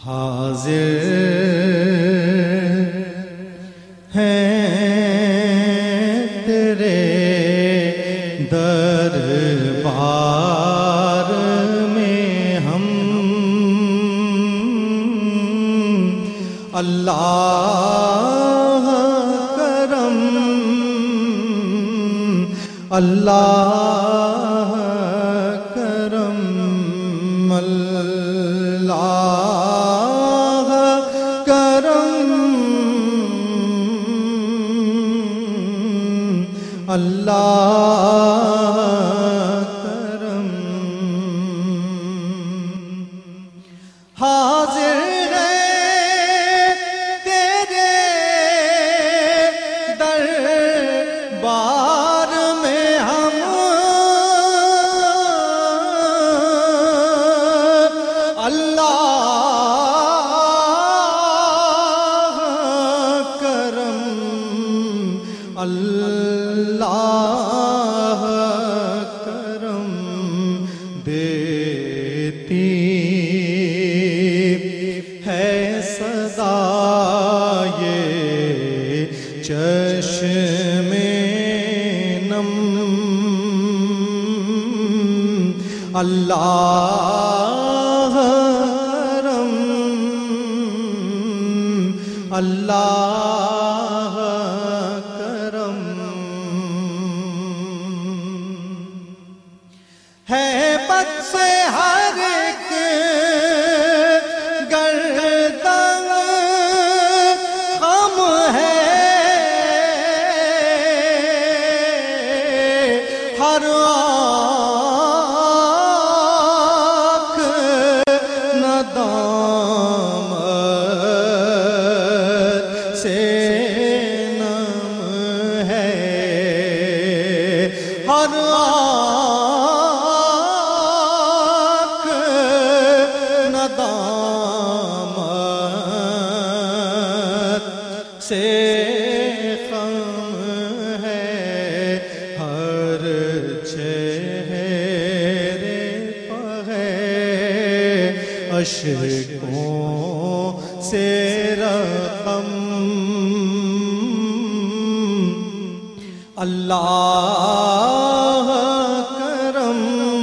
حاضر ہیں تیرے دربار میں ہم، اللہ کرم، اللہ کرم، اللہ کرم، اللہ کرم، حاضر ہے تیرے دربار میں ہم، اللہ کرم، اللہ کرم، دیتی ہے صدا یہ چشم نم، اللہ کرم، اللہ کرم، ہے بد سے ہر ایک گردن غم ہے، ہر آنکھ ندامت سے نم ہے، ہر آنکھ ندامت سے غم ہے، ہر چہرے پہ ہے اشکوں سے رقم، اللہ کرم،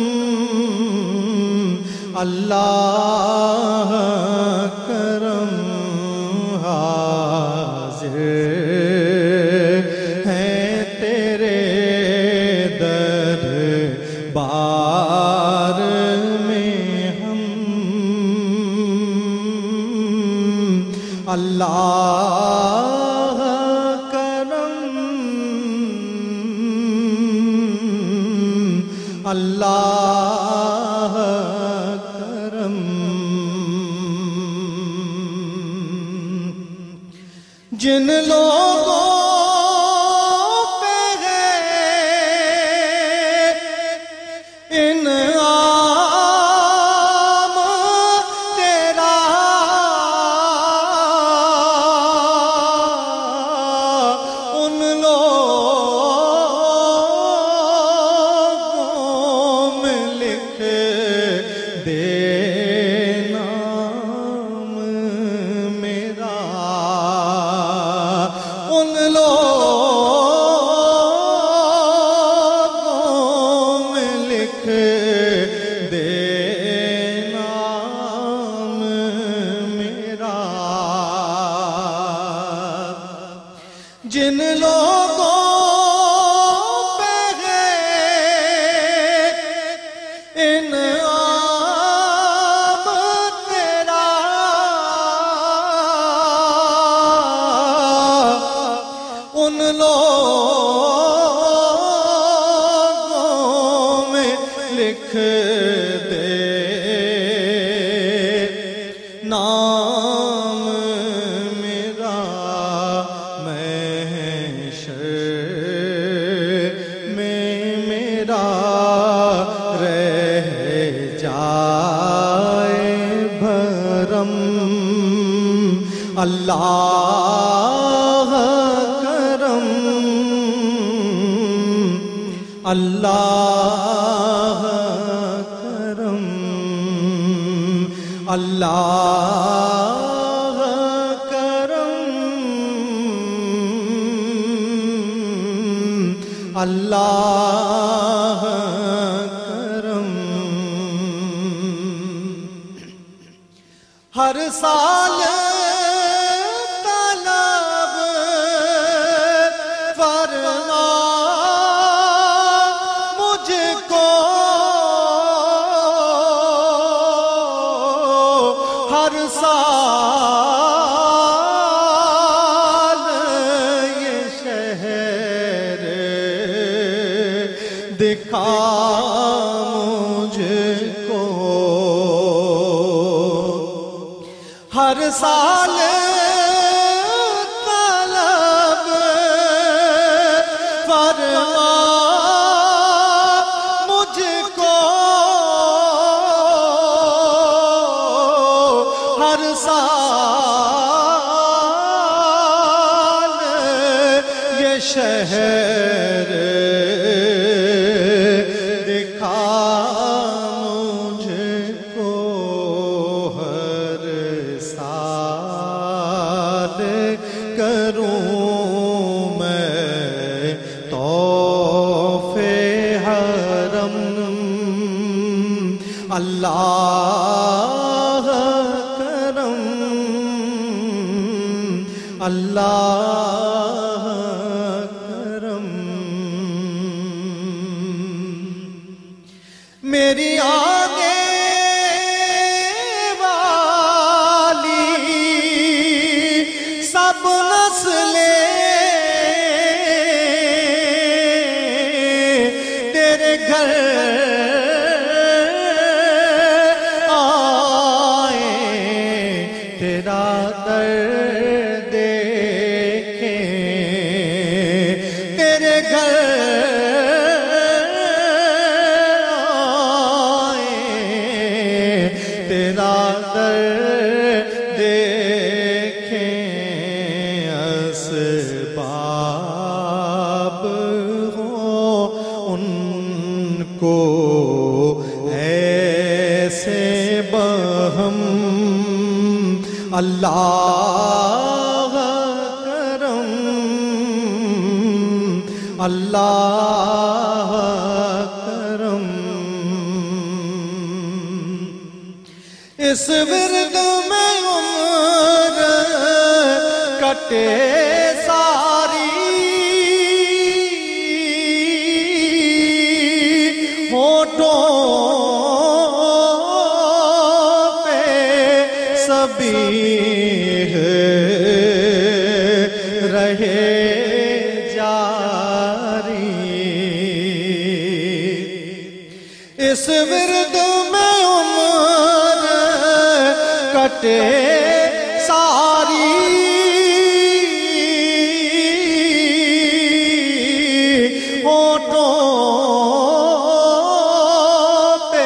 اللہ کرم، حاضر ہیں تیرے دربار میں ہم، اللہ کرم، اللہ کرم، جن لوگوں پہ ہے انعام تیرا، ان لوگوں میں لکھ دے نام میرا، ان لوگوں میں لکھ دے نام میرا، جن لوگوں پہ ہے انعام تیرا، ان لوگوں میں لکھ دے نام میرا، محشر میں میرا رہ جائے بھرم، اللہ کرم، اللہ کرم، اللہ اللہ کرم ہر سال طلب فرما مجھ کو ہر سال یہ شہر دکھا مجھ کو ہر سال طلب فرما مجھ کو ہر سال یہ شہر دکھا مجھ کو ہر سال کروں میں طواف حرم اللہ کرم اللہ کرم میری آگے والی سب نسلیں تیرے گھر آئیں تیرا در دیکھیں تیرے گھر تیرا در دیکھیں اسباب ہوں ان کو ایسے بہم اللہ کرم اللہ کرم اس ورد میں عمر کٹے ساری ہونٹوں پہ سبیح رہے جاری اس ورد میں عمر کٹے ساری ہونٹوں پہ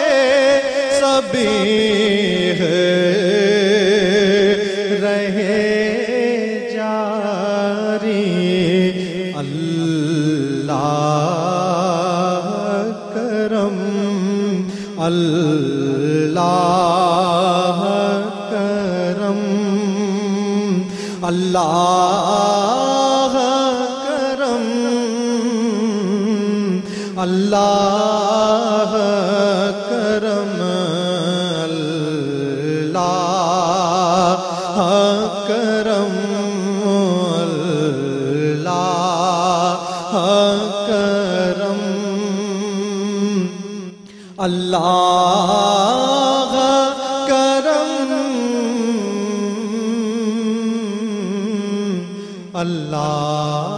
سبیح رہے جاری اللہ کرم اللہ کرم اللہ کرم اللہ کرم اللہ کرم اللہ کرم اللہ کرم اللہ